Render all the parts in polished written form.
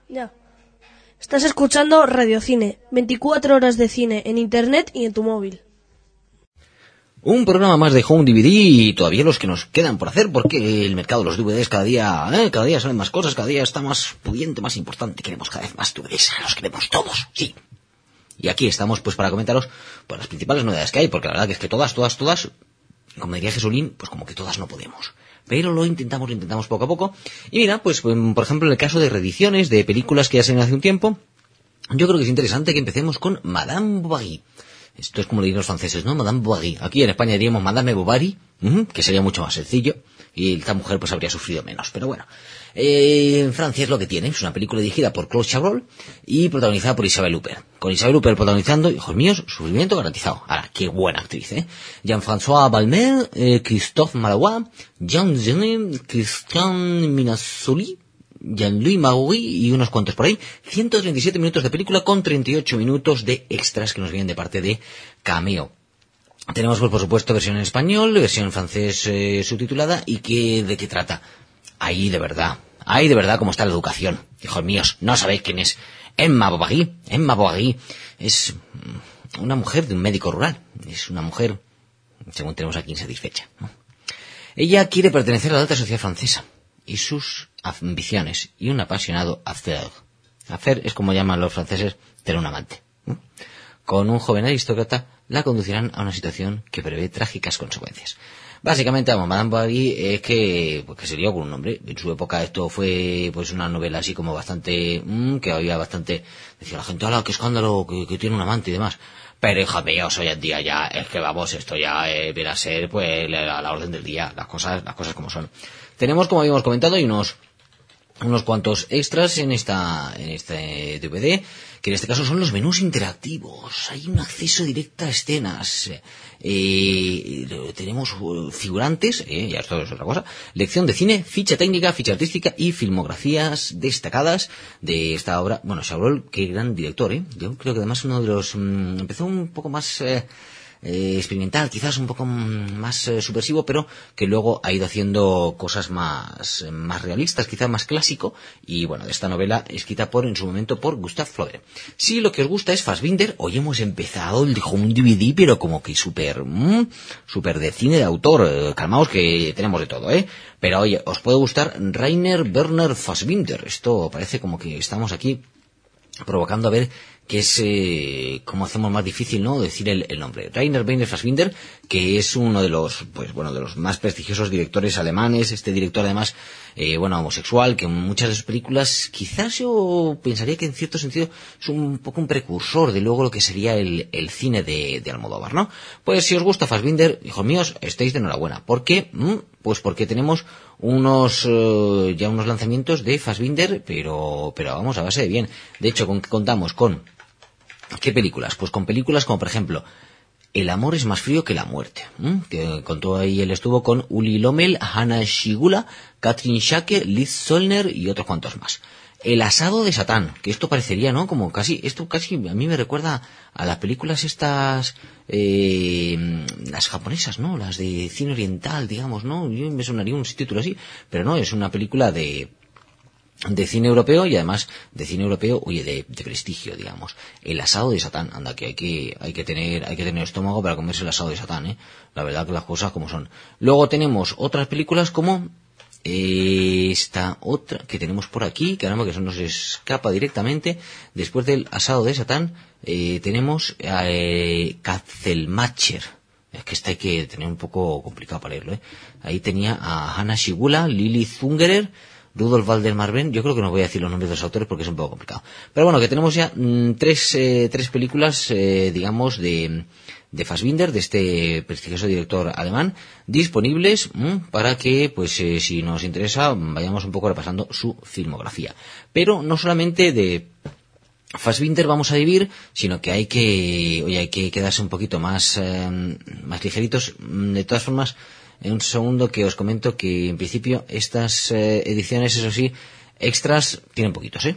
Ya. Estás escuchando Radiocine, 24 horas de cine en internet y en tu móvil. Un programa más de Home DVD y todavía los que nos quedan por hacer porque el mercado de los DVDs cada día salen más cosas, cada día está más pudiente, más importante. Queremos cada vez más DVDs, los queremos todos, sí. Y aquí estamos pues para comentaros pues, las principales novedades que hay, porque la verdad que es que todas, como diría Jesulín, pues como que todas no podemos. Pero lo intentamos poco a poco. Y mira, pues por ejemplo en el caso de reediciones de películas que ya salieron hace un tiempo, yo creo que es interesante que empecemos con Madame Bovary. Esto es como le dirían los franceses, ¿no? Madame Bovary. Aquí en España diríamos Madame Bovary, que sería mucho más sencillo. Y esta mujer pues habría sufrido menos. Pero bueno, en Francia es lo que tiene. Es una película dirigida por Claude Chabrol y protagonizada por Isabelle Huppert. Con Isabelle Huppert protagonizando, hijos míos, sufrimiento garantizado. Ahora, qué buena actriz, ¿eh? Jean-François Balmer, Christophe Malouat, Jean Genet, Christian Minassoli, Jean-Louis Maroui y unos cuantos por ahí. 137 minutos de película con 38 minutos de extras que nos vienen de parte de Cameo. Tenemos, pues, por supuesto, versión en español, versión en francés subtitulada. ¿Y de qué trata? Ahí de verdad cómo está la educación. Hijos míos, no sabéis quién es. Emma Bovary. Emma Bovary es una mujer de un médico rural. Es una mujer, según tenemos aquí, insatisfecha, ¿no? Ella quiere pertenecer a la alta sociedad francesa y sus ambiciones y un apasionado affaire. Affaire es como llaman los franceses tener un amante, ¿no? Con un joven aristócrata la conducirán a una situación que prevé trágicas consecuencias. Básicamente, Madame Bovary que se lió con un hombre. En su época esto fue pues una novela así como bastante, que había bastante, decía la gente, ¡hala, qué escándalo, que tiene un amante y demás! Pero, hija mía, hoy en día ya, es que vamos, esto ya viene a ser pues la orden del día, las cosas como son. Tenemos, como habíamos comentado, y unos cuantos extras en este DVD, que en este caso son los menús interactivos. Hay un acceso directo a escenas. Tenemos figurantes, ya esto es otra cosa, lección de cine, ficha técnica, ficha artística y filmografías destacadas de esta obra. Bueno, Chabrol, qué gran director, Yo creo que además uno de los empezó un poco más experimental, quizás un poco más subversivo, pero que luego ha ido haciendo cosas más realistas, quizás más clásico. Y bueno, de esta novela escrita en su momento por Gustave Flaubert. Si lo que os gusta es Fassbinder, hoy hemos empezado el Home DVD, pero como que súper de cine de autor. Calmaos que tenemos de todo, pero oye, os puede gustar Rainer Werner Fassbinder. Esto parece como que estamos aquí provocando a ver que es como hacemos más difícil, ¿no?, decir el nombre. Rainer Werner Fassbinder, que es uno de los de los más prestigiosos directores alemanes. Este director además homosexual, que en muchas de sus películas quizás yo pensaría que en cierto sentido es un poco un precursor de luego lo que sería el cine de Almodóvar, ¿no? Pues si os gusta Fassbinder, hijos míos, estáis de enhorabuena. ¿Por qué? Pues porque tenemos unos lanzamientos de Fassbinder, pero vamos, a base de bien. De hecho, contamos con ¿qué películas? Pues con películas como, por ejemplo, El amor es más frío que la muerte, que contó ahí, él estuvo con Uli Lommel, Hanna Schigula, Katrin Schake, Liz Zollner y otros cuantos más. El asado de Satán, que esto parecería, ¿no?, como casi a mí me recuerda a las películas estas, las japonesas, ¿no?, las de cine oriental, digamos, ¿no? Yo me sonaría un título así, pero no, es una película de cine europeo, y además de cine europeo, oye, de prestigio, digamos. El asado de Satán, anda, que hay que tener estómago para comerse el asado de Satán, la verdad que las cosas como son. Luego tenemos otras películas como esta otra que tenemos por aquí, caramba, que eso nos escapa directamente. Después del asado de Satán tenemos Katzelmacher. Es que esta hay que tener un poco complicado para leerlo, Ahí tenía a Hanna Schigula, Lili Zungerer, Rudolf Waldemar-Benn. Yo creo que no voy a decir los nombres de los autores porque es un poco complicado. Pero bueno, que tenemos ya tres películas, digamos, de Fassbinder, de este prestigioso director alemán, disponibles para que, pues, si nos interesa, vayamos un poco repasando su filmografía. Pero no solamente de Fassbinder vamos a vivir, sino que hay que quedarse un poquito más ligeritos. De todas formas, en un segundo que os comento que en principio estas ediciones, eso sí, extras tienen poquitos,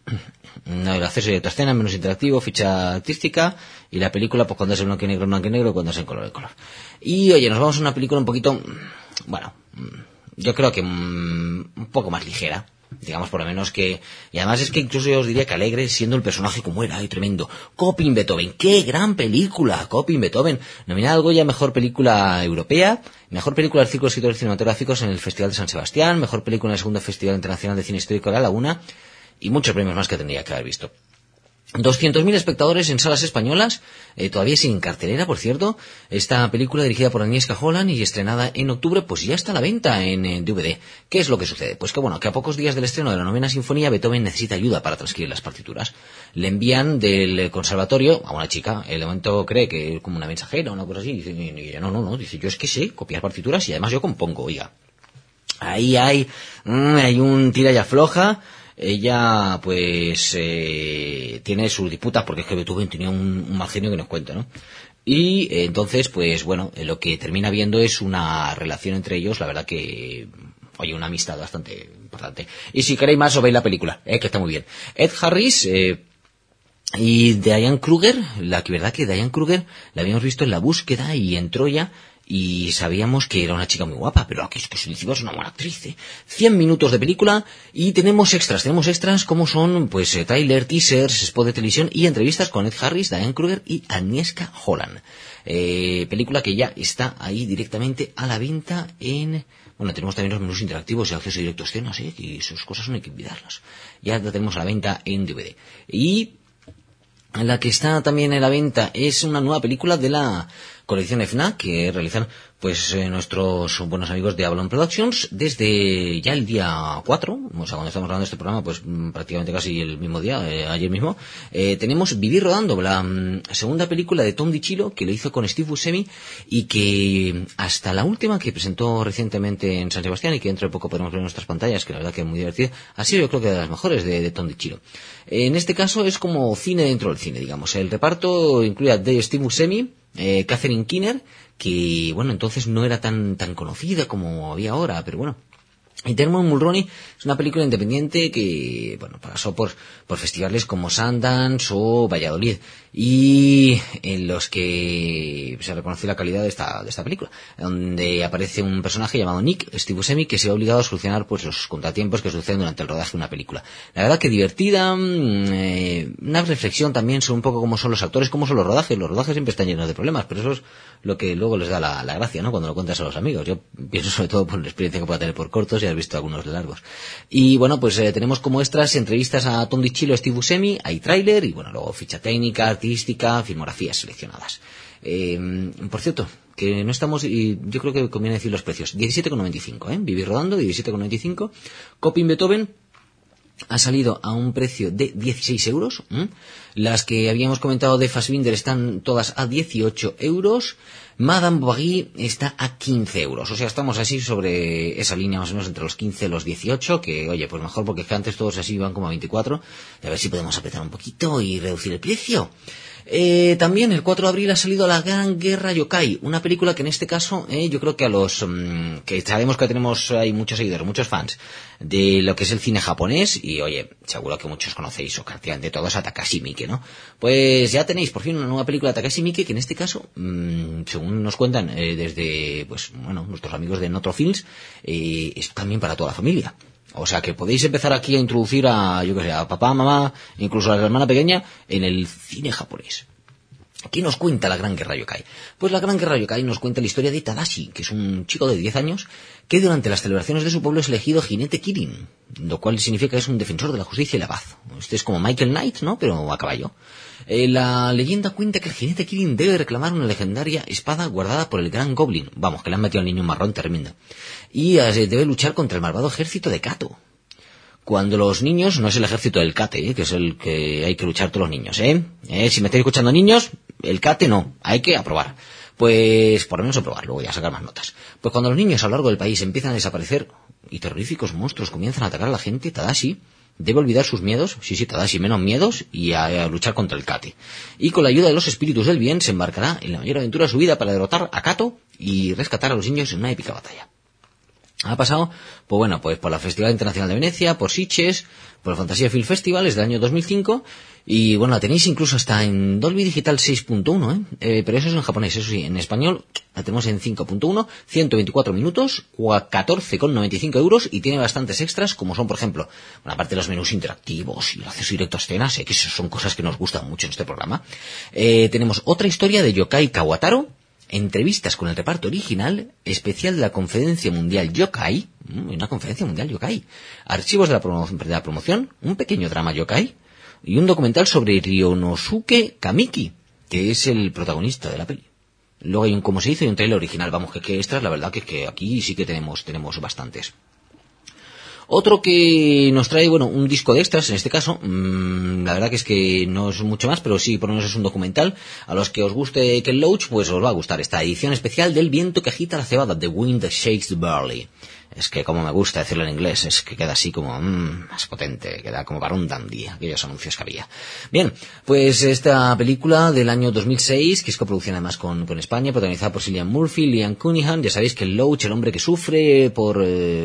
el acceso directo a escena, menús interactivo, ficha artística, y la película, pues cuando es en blanco y negro, cuando es en color. Y oye, nos vamos a una película un poquito, bueno, yo creo que un poco más ligera, Digamos, por lo menos que... Y además es que incluso yo os diría que alegre, siendo el personaje como era, ¡ay, tremendo! Coping Beethoven, ¡qué gran película! Coping Beethoven, nominada al Goya Mejor Película Europea, Mejor Película del Círculo de Escritores Cinematográficos en el Festival de San Sebastián, Mejor Película en el Segundo Festival Internacional de Cine Histórico de La Laguna, y muchos premios más que tendría que haber visto. 200.000 espectadores en salas españolas, todavía sin cartelera, por cierto. Esta película dirigida por Agnieszka Holland y estrenada en octubre, pues ya está a la venta en DVD. ¿Qué es lo que sucede? Pues que bueno, que a pocos días del estreno de la novena sinfonía, Beethoven necesita ayuda para transcribir las partituras. Le envían del conservatorio a una chica, el momento cree que es como una mensajera o una cosa así, y dice, no, dice, yo es que sé copiar partituras y además yo compongo, oiga. Ahí hay un tira y afloja. Ella, pues, tiene sus disputas, porque es que Beethoven tenía un mal genio que nos cuenta, ¿no? Y entonces, pues, bueno, lo que termina viendo es una relación entre ellos, la verdad que, oye, una amistad bastante importante. Y si queréis más, os veis la película, que está muy bien. Ed Harris, y Diane Kruger, la verdad que Diane Kruger la habíamos visto en La Búsqueda y en Troya, y sabíamos que era una chica muy guapa, pero aquí es que su es una buena actriz. 100 minutos de película y tenemos extras como son, pues, trailer, teasers, spot de televisión y entrevistas con Ed Harris, Diane Kruger y Agnieszka Holland. Película que ya está ahí directamente a la venta en... Bueno, tenemos también los menús interactivos y acceso directo a escenas, y sus cosas no hay que olvidarlas. Ya la tenemos a la venta en DVD. Y la que está también en la venta es una nueva película de la colección FNAC que realizan pues nuestros buenos amigos de Avalon Productions desde ya el día 4, o sea, cuando estamos grabando este programa, pues prácticamente casi el mismo día, ayer mismo, tenemos Vivir Rodando, la segunda película de Tom DiCillo, que lo hizo con Steve Buscemi y que hasta la última que presentó recientemente en San Sebastián y que dentro de poco podremos ver en nuestras pantallas, que la verdad que es muy divertida, ha sido yo creo que de las mejores de Tom DiCillo. En este caso es como cine dentro del cine, digamos. El reparto incluye a Steve Buscemi, Catherine Keener, que bueno, entonces no era tan conocida como había ahora, pero bueno. Y Dermot Mulroney es una película independiente que, bueno, pasó por festivales como Sundance o Valladolid, y en los que se reconoció la calidad de esta película, donde aparece un personaje llamado Nick, Steve Buscemi, que se ve obligado a solucionar pues los contratiempos que suceden durante el rodaje de una película. La verdad que divertida, una reflexión también sobre un poco cómo son los actores, cómo son los rodajes. Los rodajes siempre están llenos de problemas, pero eso es lo que luego les da la gracia, ¿no? Cuando lo cuentas a los amigos. Yo pienso sobre todo por la experiencia que pueda tener por cortos, y has visto algunos de largos. Y bueno, pues tenemos como extras entrevistas a Tom DiCillo, Steve Buscemi, hay tráiler y bueno, luego ficha técnica, artística, filmografías seleccionadas. Por cierto, que no estamos, y yo creo que conviene decir los precios. 17,95, Vivir Rodando, 17,95. Coping Beethoven ha salido a un precio de 16 euros. Las que habíamos comentado de Fassbinder están todas a 18 euros. Madame Bovary está a 15 euros. O sea, estamos así sobre esa línea más o menos entre los 15 y los 18, que oye, pues mejor, porque es que antes todos así iban como a 24. Y a ver si podemos apretar un poquito y reducir el precio. También el 4 de abril ha salido La Gran Guerra Yokai, una película que en este caso yo creo que a los que sabemos que tenemos hay muchos seguidores, muchos fans de lo que es el cine japonés, y oye, seguro que muchos conocéis o prácticamente todos a Takashi Miike, ¿no? Pues ya tenéis por fin una nueva película de Takashi Miike, que en este caso, según nos cuentan desde pues bueno, nuestros amigos de Notro Films, es también para toda la familia. O sea que podéis empezar aquí a introducir a, yo que sé, a papá, mamá, incluso a la hermana pequeña en el cine japonés. ¿Qué nos cuenta La Gran Guerra Yokai? Pues La Gran Guerra Yokai nos cuenta la historia de Tadashi, que es un chico de 10 años que durante las celebraciones de su pueblo es elegido jinete Kirin, lo cual significa que es un defensor de la justicia y la paz. Este es como Michael Knight, ¿no? Pero a caballo. La leyenda cuenta que el jinete Kirin debe reclamar una legendaria espada guardada por el Gran Goblin. Vamos, que le han metido al niño un marrón tremendo. Y debe luchar contra el malvado ejército de Kato. Cuando los niños, no es el ejército del Kate, que es el que hay que luchar todos los niños, si me estáis escuchando niños, el Kate no, hay que aprobar. Pues por lo menos aprobar, luego ya sacar más notas. Pues cuando los niños a lo largo del país empiezan a desaparecer y terroríficos monstruos comienzan a atacar a la gente, Tadashi debe olvidar sus miedos, Tadashi menos miedos, y a luchar contra el Kate. Y con la ayuda de los espíritus del bien se embarcará en la mayor aventura de su vida para derrotar a Kato y rescatar a los niños en una épica batalla. Ha pasado, pues bueno, pues por la Festival Internacional de Venecia, por Sitges, por el Fantasia Film Festival, es del año 2005, y bueno, la tenéis incluso hasta en Dolby Digital 6.1, pero eso es en japonés, eso sí, en español la tenemos en 5.1, 124 minutos, 14,95 euros, y tiene bastantes extras, como son, por ejemplo, bueno, aparte de los menús interactivos y el acceso directo a escenas, que eso son cosas que nos gustan mucho en este programa. Tenemos otra historia de Yokai Kawataro, entrevistas con el reparto original, especial de la Conferencia Mundial Yokai, una Conferencia Mundial Yokai, archivos de la promoción, un pequeño drama Yokai, y un documental sobre Ryonosuke Kamiki, que es el protagonista de la peli. Luego hay un cómo se hizo y un trailer original. Vamos, que extras, la verdad que aquí sí que tenemos bastantes. Otro que nos trae, bueno, un disco de extras, en este caso, la verdad que es que no es mucho más, pero sí, por lo menos es un documental. A los que os guste Ken Loach, pues os va a gustar esta edición especial del viento que agita la cebada, The Wind That Shakes the Barley. Es que como me gusta decirlo en inglés, es que queda así como más potente, queda como para un dandy, aquellos anuncios que había. Bien, pues esta película del año 2006, que es coproducción además con España, protagonizada por Cillian Murphy, Liam Cunningham, ya sabéis que el Loach, el hombre que sufre por,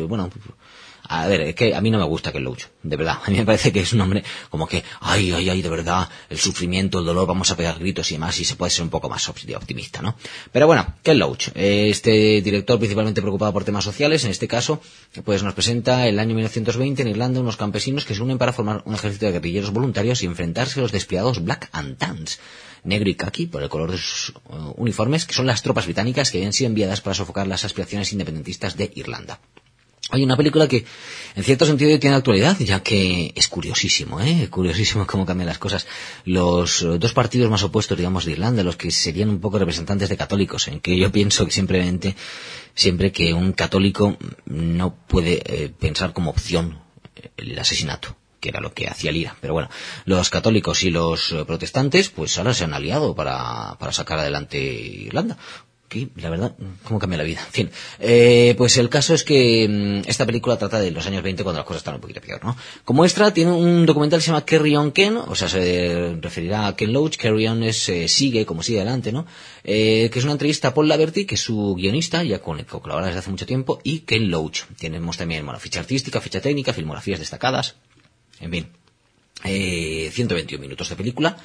a ver, es que a mí no me gusta Ken Loach, de verdad. A mí me parece que es un hombre como que, ay, de verdad, el sufrimiento, el dolor, vamos a pegar gritos y demás, y se puede ser un poco más optimista, ¿no? Pero bueno, Ken Loach, este director principalmente preocupado por temas sociales, en este caso, pues nos presenta el año 1920 en Irlanda unos campesinos que se unen para formar un ejército de guerrilleros voluntarios y enfrentarse a los despiadados Black and Tans, negro y caqui por el color de sus uniformes, que son las tropas británicas que habían sido enviadas para sofocar las aspiraciones independentistas de Irlanda. Hay una película que en cierto sentido tiene actualidad, ya que es curiosísimo, curiosísimo cómo cambian las cosas. Los dos partidos más opuestos, digamos, de Irlanda, los que serían un poco representantes de católicos, en que yo pienso que siempre que un católico no puede pensar como opción el asesinato, que era lo que hacía el IRA. Pero bueno, los católicos y los protestantes, pues ahora se han aliado para sacar adelante Irlanda. Que, la verdad, cómo cambia la vida. En fin, pues el caso es que esta película trata de los años 20 cuando las cosas están un poquito peor, ¿no? Como extra tiene un documental que se llama Carry On Ken, o sea, se referirá a Ken Loach. Carry On es sigue, como sigue adelante, ¿no? Que es una entrevista a Paul Laverty, que es su guionista, ya con el que colabora desde hace mucho tiempo, y Ken Loach. Tenemos también, bueno, ficha artística, ficha técnica, filmografías destacadas, en fin. 121 minutos de película.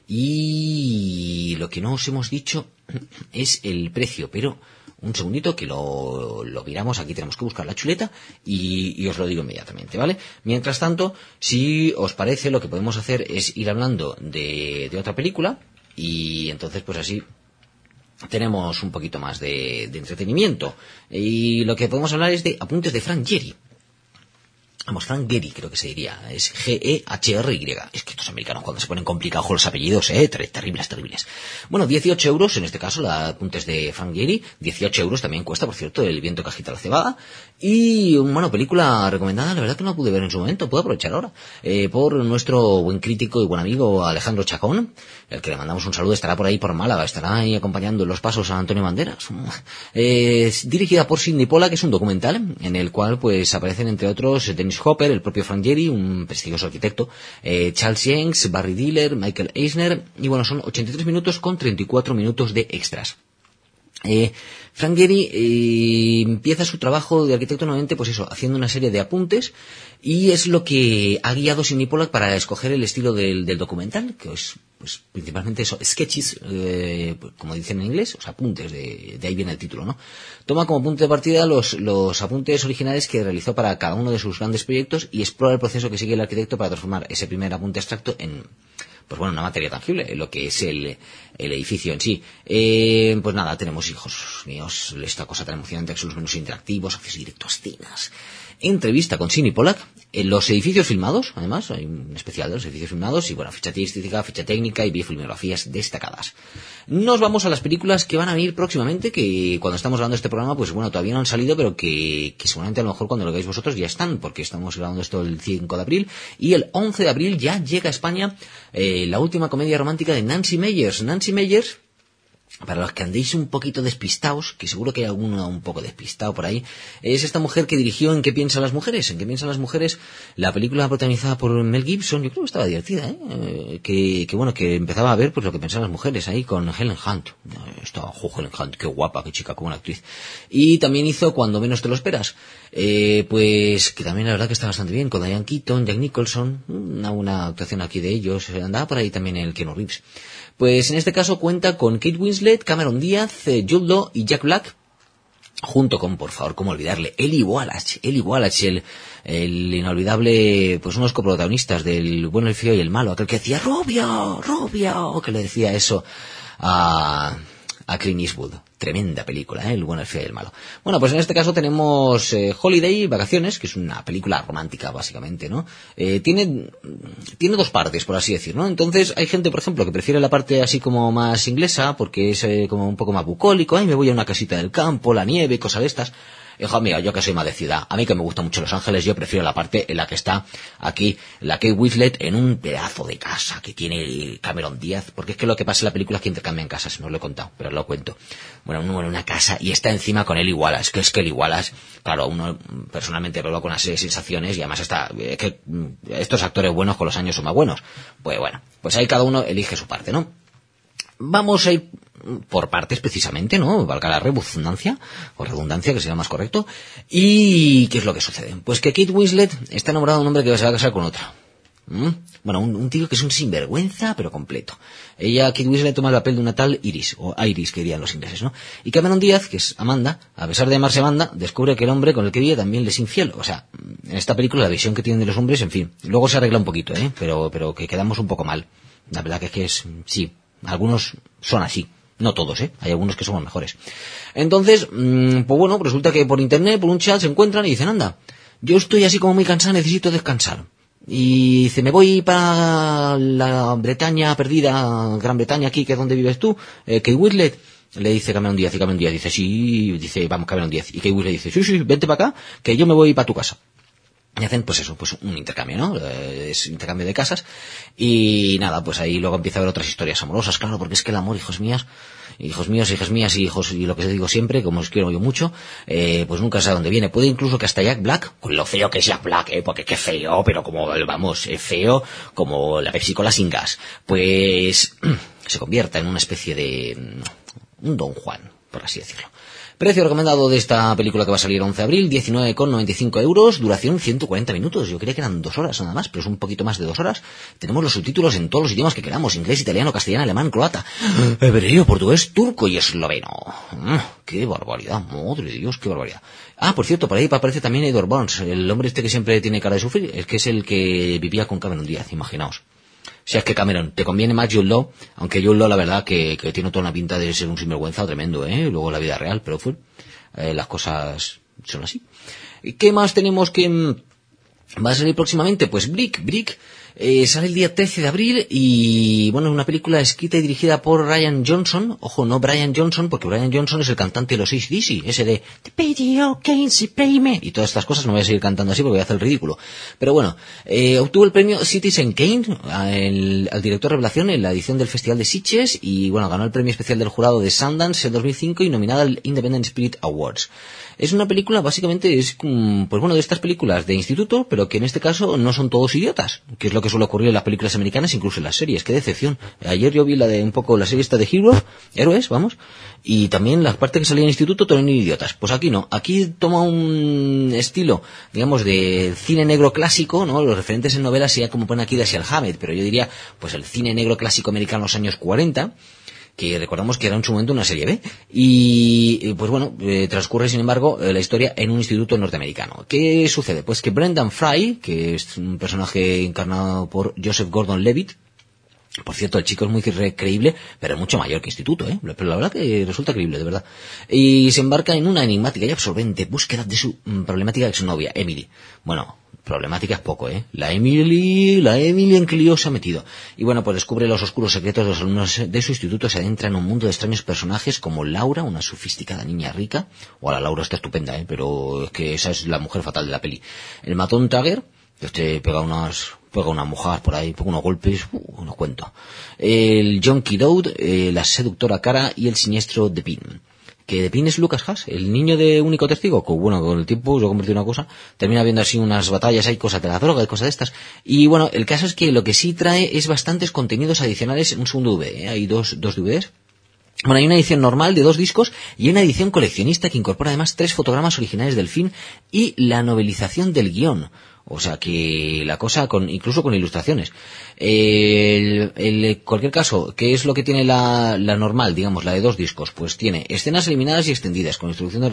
Y lo que no os hemos dicho es el precio, pero un segundito que lo miramos. Aquí tenemos que buscar la chuleta y os lo digo inmediatamente, ¿vale? Mientras tanto, si os parece, lo que podemos hacer es ir hablando de otra película, y entonces pues así tenemos un poquito más de entretenimiento. Y lo que podemos hablar es de Apuntes de Frank Gehry. Vamos, Frank Gehry creo que se diría, es G-E-H-R-Y. Es que estos americanos cuando se ponen complicados con los apellidos, terribles. Bueno, 18 euros, en este caso, la Apuntes de Frank Gehry. 18 euros también cuesta, por cierto, El viento que agita la cebada. Y, bueno, película recomendada, la verdad que no la pude ver en su momento, puedo aprovechar ahora, por nuestro buen crítico y buen amigo Alejandro Chacón, el que le mandamos un saludo, estará por ahí por Málaga, estará ahí acompañando en los pasos a Antonio Banderas. Es dirigida por Sidney Pollack, que es un documental en el cual pues aparecen entre otros Dennis Hopper, el propio Frank Gehry, un prestigioso arquitecto, Charles Jenks, Barry Diller, Michael Eisner, y bueno, son 83 minutos con 34 minutos de extras. Frank Gehry empieza su trabajo de arquitecto nuevamente, pues eso, haciendo una serie de apuntes, y es lo que ha guiado Sidney Pollack para escoger el estilo del documental, que es pues principalmente eso, sketches, como dicen en inglés, o sea, apuntes, de ahí viene el título, ¿no? Toma como punto de partida los apuntes originales que realizó para cada uno de sus grandes proyectos y explora el proceso que sigue el arquitecto para transformar ese primer apunte abstracto en, pues bueno, una materia tangible, lo que es el edificio en sí. Pues nada, tenemos, hijos míos, esta cosa tan emocionante que son los menús interactivos, acceso directo a escenas, entrevista con Sidney Pollack, los edificios filmados, además, hay un especial de los edificios filmados, y bueno, ficha artística, ficha técnica y biofilmografías destacadas. Nos vamos a las películas que van a venir próximamente, que cuando estamos grabando este programa, pues bueno, todavía no han salido, pero que seguramente a lo mejor cuando lo veáis vosotros ya están, porque estamos grabando esto el 5 de abril, y el 11 de abril ya llega a España la última comedia romántica de Nancy Meyers. Nancy Meyers para los que andéis un poquito despistados, que seguro que hay alguno un poco despistado por ahí, es esta mujer que dirigió ¿En qué piensan las mujeres? ¿En qué piensan las mujeres? La película protagonizada por Mel Gibson, yo creo que estaba divertida, que empezaba a ver pues lo que pensaban las mujeres ahí con Helen Hunt. Estaba Helen Hunt, qué guapa, qué chica, qué buena actriz. Y también hizo Cuando menos te lo esperas, pues que también la verdad que está bastante bien, con Diane Keaton, Jack Nicholson, una actuación aquí de ellos, andaba por ahí también el Keanu Reeves. Pues en este caso cuenta con Kate Winslet, Cameron Díaz, Jude Law y Jack Black, junto con, por favor, cómo olvidarle, Eli Wallach, el inolvidable, pues unos coprotagonistas del Bueno, el Feo y el Malo, aquel que decía Rubio, que le decía eso a Clint Eastwood. Tremenda película, El Bueno, el Feo y el Malo. Bueno, pues en este caso tenemos Holiday, Vacaciones, que es una película romántica, básicamente, ¿no? Tiene dos partes, por así decir, ¿no? Entonces, hay gente, por ejemplo, que prefiere la parte así como más inglesa, porque es como un poco más bucólico, me voy a una casita del campo, la nieve, cosas de estas. Hijo mío, yo que soy más de ciudad, a mí que me gusta mucho Los Ángeles, yo prefiero la parte en la que está aquí la Kate Winslet en un pedazo de casa que tiene Cameron Díaz, porque es que lo que pasa en la película es que intercambian casas, no os lo he contado, pero os lo cuento. Bueno, uno en una casa y está encima con Eli Wallach, que es que Eli Wallach, claro, uno personalmente lo con una serie de sensaciones y además está, que estos actores buenos con los años son más buenos. Pues bueno, pues ahí cada uno elige su parte, ¿no? Vamos a ir por partes precisamente, ¿no? Valga la redundancia, que sería más correcto. ¿Y qué es lo que sucede? Pues que Kate Winslet está enamorada de un hombre que se va a casar con otra. Bueno, un tío que es un sinvergüenza, pero completo. Kate Winslet toma el papel de una tal Iris, o Iris que dirían los ingleses, ¿no? Y Cameron Díaz, que es Amanda, a pesar de llamarse Amanda, descubre que el hombre con el que vive también le es infiel. O sea, en esta película la visión que tienen de los hombres, en fin, luego se arregla un poquito, pero que quedamos un poco mal. La verdad que es, sí, algunos son así. No todos, hay algunos que somos mejores. Entonces, pues bueno, resulta que por internet, por un chat, se encuentran y dicen, anda, yo estoy así como muy cansado, necesito descansar. Y dice, me voy para la Bretaña perdida, Gran Bretaña aquí, que es donde vives tú, Kate Winslet. Le dice Cameron Díaz, y Cameron Díaz dice, sí, dice, vamos, Cameron Díaz. Y Kate Winslet dice, sí, vente para acá, que yo me voy para tu casa. Y hacen, pues eso, pues un intercambio, ¿no? Es intercambio de casas. Y nada, pues ahí luego empieza a haber otras historias amorosas, claro, porque es que el amor, hijos míos, hijas mías, hijos, y lo que digo siempre, como os quiero yo mucho, pues nunca sé a dónde viene. Puede incluso que hasta Jack Black, con lo feo que es Jack Black, porque qué feo, pero como, vamos, feo como la Pepsi Cola sin gas, pues se convierta en una especie de un Don Juan, por así decirlo. Precio recomendado de esta película que va a salir el 11 de abril, 19,95 €, duración 140 minutos. Yo creía que eran 2 horas nada más, pero es un poquito más de 2 horas. Tenemos los subtítulos en todos los idiomas que queramos, inglés, italiano, castellano, alemán, croata, hebreo, portugués, turco y esloveno. ¡Qué barbaridad! ¡Madre de Dios, qué barbaridad! Ah, por cierto, por ahí aparece también Edward Burns, el hombre este que siempre tiene cara de sufrir, es que es el que vivía con Cameron Díaz, imaginaos. O sea, es que Cameron, te conviene más Jude Law, aunque Jude Law la verdad que tiene toda una pinta de ser un sinvergüenza tremendo, luego la vida real, pero las cosas son así. ¿Qué más tenemos que va a salir próximamente? Pues Brick, sale el día 13 de abril y, bueno, es una película escrita y dirigida por Ryan Johnson. Ojo, no Brian Johnson, porque Brian Johnson es el cantante de los AC/DC, ese de The Video Games Payme y todas estas cosas. No voy a seguir cantando así porque voy a hacer el ridículo. Pero bueno, obtuvo el premio Citizen Kane al director revelación en la edición del Festival de Sitges y, bueno, ganó el premio especial del jurado de Sundance en 2005 y nominada al Independent Spirit Awards. Es una película, básicamente, es, pues bueno, de estas películas de instituto, pero que en este caso no son todos idiotas, que es lo que suele ocurrir en las películas americanas, incluso en las series. Qué decepción. Ayer yo vi la serie esta de Héroes, vamos, y también las partes que salían en instituto también idiotas. Pues aquí no. Aquí toma un estilo, digamos, de cine negro clásico, ¿no? Los referentes en novelas sería como pone aquí Dashiell Hammett, pero yo diría, pues el cine negro clásico americano en los años 40, que recordamos que era en su momento una serie B, y pues bueno, transcurre sin embargo la historia en un instituto norteamericano. ¿Qué sucede? Pues que Brendan Fry, que es un personaje encarnado por Joseph Gordon-Levitt, por cierto, el chico es muy creíble, pero es mucho mayor que instituto, pero la verdad que resulta creíble, de verdad. Y se embarca en una enigmática y absorbente búsqueda de su problemática exnovia, Emily. Bueno, problemática es poco, La Emily en qué lío se ha metido. Y bueno, pues descubre los oscuros secretos de los alumnos de su instituto, se adentra en un mundo de extraños personajes como Laura, una sofisticada niña rica, o la Laura está estupenda, pero es que esa es la mujer fatal de la peli. El matón Tagger, que pega unos pega una mojada por ahí, pega unos golpes, unos cuentos. El Yonky Dode, la seductora cara y el siniestro Depin. Que Depin es Lucas Haas, el niño de único testigo, que bueno, con el tiempo se ha convertido en una cosa, termina viendo así unas batallas, hay cosas de la droga y cosas de estas. Y bueno, el caso es que lo que sí trae es bastantes contenidos adicionales en un segundo DVD, hay dos DVDs. Bueno, hay una edición normal de 2 discos y una edición coleccionista que incorpora además 3 fotogramas originales del film y la novelización del guión. O sea que la cosa incluso con ilustraciones. Cualquier caso, ¿qué es lo que tiene la normal, digamos, la de 2 discos? Pues tiene escenas eliminadas y extendidas, introducción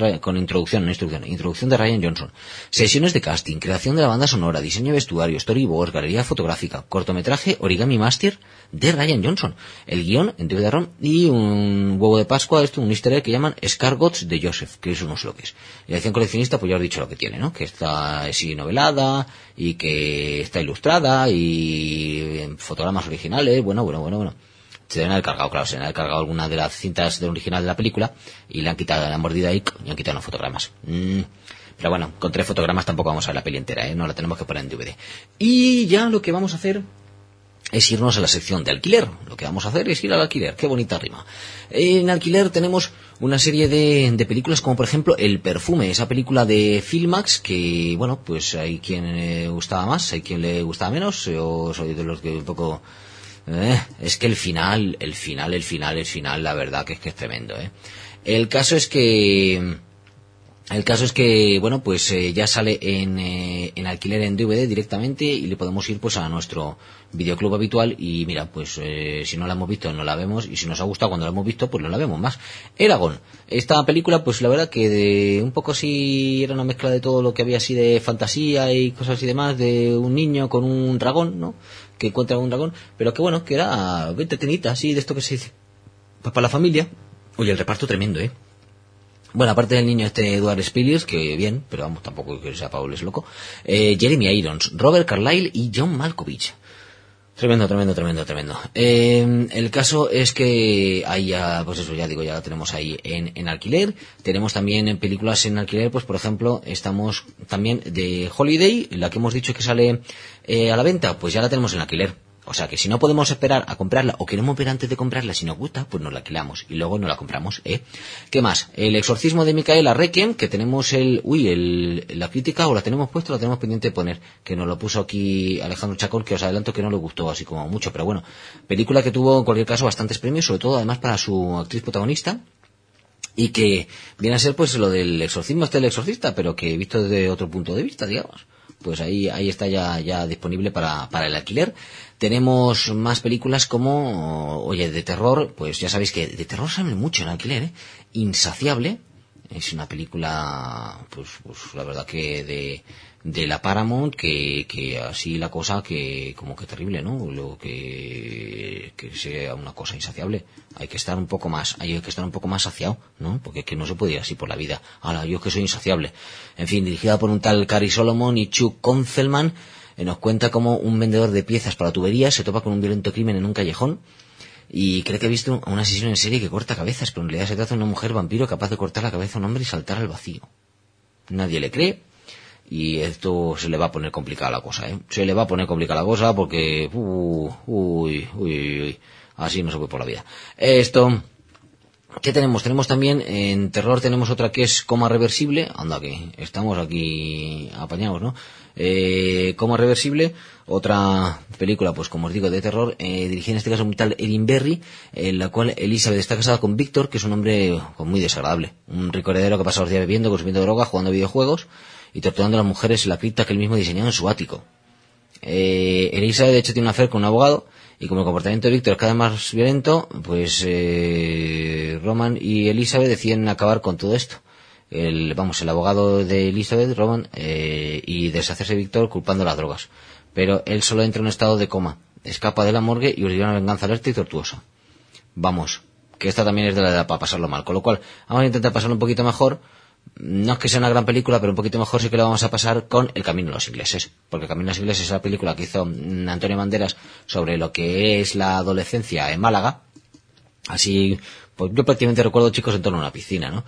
de Rian Johnson, sesiones de casting, creación de la banda sonora, diseño de vestuario, storyboard, galería fotográfica, cortometraje Origami Master de Rian Johnson, el guión en DVD-ROM y un huevo de Pascua, un easter egg que llaman Escargots de Joseph, que eso no sé lo que es. Y la edición coleccionista, pues ya os he dicho lo que tiene, ¿no? Que está así novelada y que está ilustrada y en fotogramas originales, bueno. Se deben haber cargado, claro, se deben haber cargado alguna de las cintas de original de la película y le han quitado la mordida ahí y han quitado los fotogramas. Pero bueno, con 3 fotogramas tampoco vamos a ver la peli entera, ¿eh? No la tenemos que poner en DVD. Y ya lo que vamos a hacer es irnos a la sección de alquiler. Lo que vamos a hacer es ir al alquiler. Qué bonita rima. En alquiler tenemos una serie de películas como por ejemplo El Perfume, esa película de Filmax que, bueno, pues hay quien le gustaba más, hay quien le gustaba menos. Yo soy de los que un poco... es que el final, la verdad que es tremendo, ¿eh? El caso es que, bueno, pues ya sale en alquiler en DVD directamente y le podemos ir pues a nuestro videoclub habitual y mira, pues si no la hemos visto no la vemos y si nos ha gustado cuando la hemos visto pues no la vemos más. Eragon, esta película pues la verdad que un poco sí era una mezcla de todo lo que había así de fantasía y cosas y demás, de un niño con un dragón, ¿no? Que encuentra un dragón, pero que bueno, que era entretenida, así de esto que se dice pues para la familia. Oye, el reparto tremendo, ¿eh? Bueno, aparte del niño Edward Spilliers, que bien, pero vamos, tampoco que sea Paul es loco. Jeremy Irons, Robert Carlyle y John Malkovich. Tremendo. El caso es que ahí ya, pues eso, ya digo, ya lo tenemos ahí en alquiler. Tenemos también películas en alquiler, pues por ejemplo, estamos también de Holiday, la que hemos dicho que sale a la venta, pues ya la tenemos en alquiler. O sea que si no podemos esperar a comprarla o queremos ver antes de comprarla, si nos gusta, pues nos la alquilamos y luego nos la compramos, ¿eh? ¿Qué más? El exorcismo de Micaela Requiem, que tenemos la crítica, o la tenemos puesta, la tenemos pendiente de poner, que nos lo puso aquí Alejandro Chacón, que os adelanto que no le gustó así como mucho, pero bueno, película que tuvo en cualquier caso bastantes premios, sobre todo además para su actriz protagonista, y que viene a ser pues lo del exorcismo del exorcista, pero que visto desde otro punto de vista, digamos. Pues ahí está ya disponible para el alquiler. Tenemos más películas como, oye, de terror, pues ya sabéis que de terror salen mucho en alquiler, ¿eh? Insaciable, es una película, pues la verdad que de la Paramount, que así la cosa que como que terrible, ¿no? Lo que sea una cosa insaciable. Hay que estar un poco más saciado, ¿no? Porque es que no se puede ir así por la vida. Ahora, yo es que soy insaciable. En fin, dirigida por un tal Cary Solomon y Chuck Konzelman, nos cuenta cómo un vendedor de piezas para tuberías se topa con un violento crimen en un callejón y cree que ha visto a un asesino en serie que corta cabezas, pero en realidad se trata de una mujer vampiro capaz de cortar la cabeza a un hombre y saltar al vacío. Nadie le cree y esto se le va a poner complicada la cosa, ¿eh? Se le va a poner complicada la cosa porque... así no se puede por la vida. Esto... ¿Qué tenemos? Tenemos también, en terror tenemos otra que es Coma Reversible. Anda que estamos aquí apañados, ¿no? Coma Reversible, otra película, pues como os digo, de terror, dirigida en este caso un tal Erin Berry, en la cual Elizabeth está casada con Víctor, que es un hombre pues, muy desagradable. Un rico heredero que pasa los días bebiendo, consumiendo droga, jugando videojuegos y torturando a las mujeres en la cripta que él mismo diseñó en su ático. Elizabeth de hecho tiene una affair con un abogado y como el comportamiento de Víctor es cada vez más violento, pues Roman y Elizabeth deciden acabar con todo esto. El abogado de Elizabeth, Roman, y deshacerse de Víctor culpando las drogas. Pero él solo entra en un estado de coma, escapa de la morgue y ordena una venganza alerta y tortuosa. Vamos, que esta también es de la edad para pasarlo mal, con lo cual vamos a intentar pasarlo un poquito mejor. No es que sea una gran película, pero un poquito mejor sí que lo vamos a pasar con El Camino de los Ingleses, porque El Camino de los Ingleses es la película que hizo Antonio Banderas sobre lo que es la adolescencia en Málaga. Así, pues yo prácticamente recuerdo chicos en torno a una piscina, ¿no?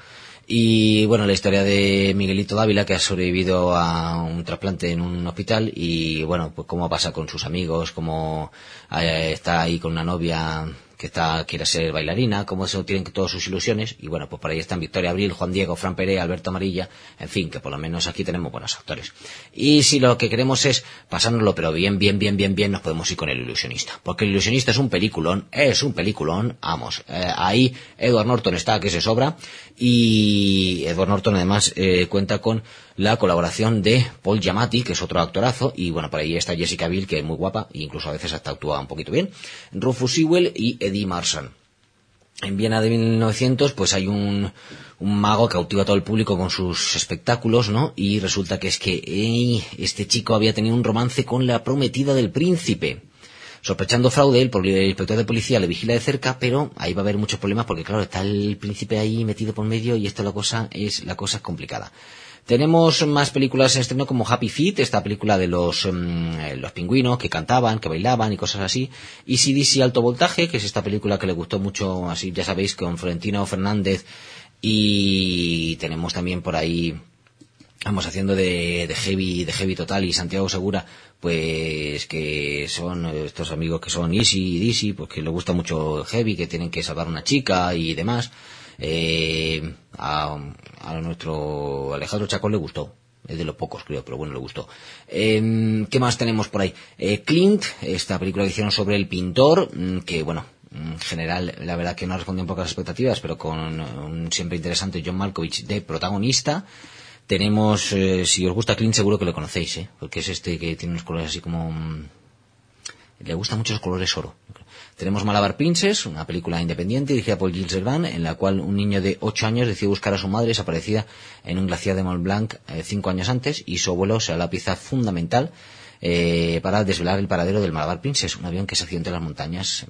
Y bueno, la historia de Miguelito Dávila, que ha sobrevivido a un trasplante en un hospital, y bueno, pues cómo pasa con sus amigos, cómo está ahí con una novia que quiere ser bailarina, cómo eso tienen todas sus ilusiones, y bueno, pues por ahí están Victoria Abril, Juan Diego, Fran Perea, Alberto Amarilla, en fin, que por lo menos aquí tenemos buenos actores. Y si lo que queremos es pasárnoslo, pero bien, nos podemos ir con El Ilusionista, porque El Ilusionista es un peliculón, vamos, ahí Edward Norton está que se sobra, y Edward Norton además cuenta con la colaboración de Paul Giamatti, que es otro actorazo, y bueno, por ahí está Jessica Biel, que es muy guapa, e incluso a veces hasta actúa un poquito bien, Rufus Sewell y Eddie Marsan. En Viena de 1900, pues hay un mago que cautiva a todo el público con sus espectáculos, ¿no? Y resulta que es que este chico había tenido un romance con la prometida del príncipe. Sospechando fraude, el inspector de policía le vigila de cerca, pero ahí va a haber muchos problemas porque, claro, está el príncipe ahí metido por medio y la cosa es complicada. Tenemos más películas en estreno como Happy Feet, esta película de los pingüinos que cantaban, que bailaban y cosas así. AC/DC Alto Voltaje, que es esta película que le gustó mucho, así ya sabéis, con Florentino Fernández. Y tenemos también por ahí, vamos haciendo de heavy total, y Santiago Segura, pues que son estos amigos que son Easy y Dizzy, pues que les gusta mucho el heavy, que tienen que salvar a una chica y demás. A nuestro Alejandro Chacón le gustó, es de los pocos creo, pero bueno, le gustó. ¿Qué más tenemos por ahí? Clint, esta película que hicieron sobre el pintor, que bueno, en general la verdad que no respondió un poco a las expectativas, pero con un siempre interesante John Malkovich de protagonista. Tenemos, si os gusta Clint seguro que lo conocéis, porque es este que tiene unos colores así como... le gustan mucho los colores oro. Tenemos Malabar Princess, una película independiente dirigida por Gilles Legrand, en la cual un niño de 8 años decide buscar a su madre desaparecida en un glaciar de Mont Blanc 5 años antes, y su abuelo será la pieza fundamental para desvelar el paradero del Malabar Princess, un avión que se accidentó en las montañas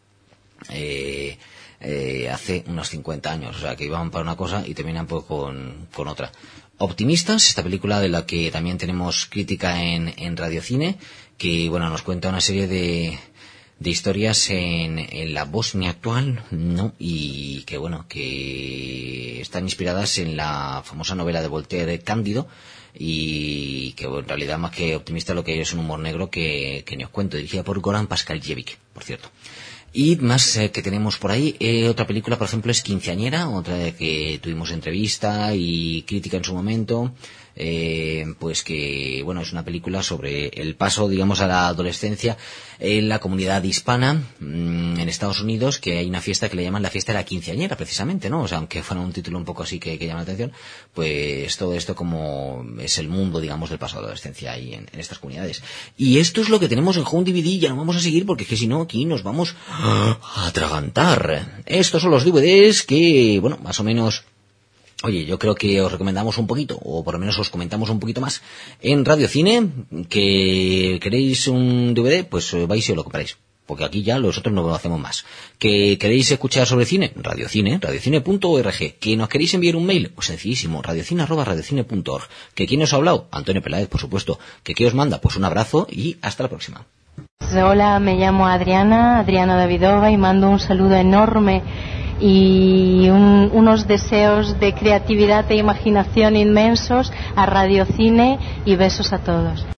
hace unos 50 años, o sea que iban para una cosa y terminan pues con otra. Optimistas, esta película de la que también tenemos crítica en Radiocine, que bueno, nos cuenta una serie de historias en la Bosnia actual, ¿no? Y que bueno, que están inspiradas en la famosa novela de Voltaire, Cándido, y que bueno, en realidad más que optimista lo que es un humor negro que ni os cuento, dirigida por Goran Paskaljevic, por cierto. Y más que tenemos por ahí, otra película, por ejemplo, es Quinceañera, otra de que tuvimos entrevista y crítica en su momento, pues que, bueno, es una película sobre el paso, digamos, a la adolescencia en la comunidad hispana en Estados Unidos, que hay una fiesta que le llaman la fiesta de la quinceañera, precisamente, ¿no? O sea, aunque fuera un título un poco así que llama la atención, pues todo esto como es el mundo, digamos, del paso a la adolescencia ahí en estas comunidades. Y esto es lo que tenemos en Home DVD, ya no vamos a seguir porque es que si no, aquí nos vamos a atragantar. Estos son los DVDs que, bueno, más o menos... Oye, yo creo que os recomendamos un poquito, o por lo menos os comentamos un poquito más en Radiocine, que queréis un DVD, pues vais y os lo compráis, porque aquí ya nosotros no lo hacemos más. Que queréis escuchar sobre cine, Radiocine, radiocine.org. Que nos queréis enviar un mail, pues sencillísimo, radiocine@radiocine.org. Que quién os ha hablado, Antonio Peláez, por supuesto. Que qué os manda, pues un abrazo y hasta la próxima. Hola, me llamo Adriana Davidova, y mando un saludo enorme y unos deseos de creatividad e imaginación inmensos a Radiocine, y besos a todos.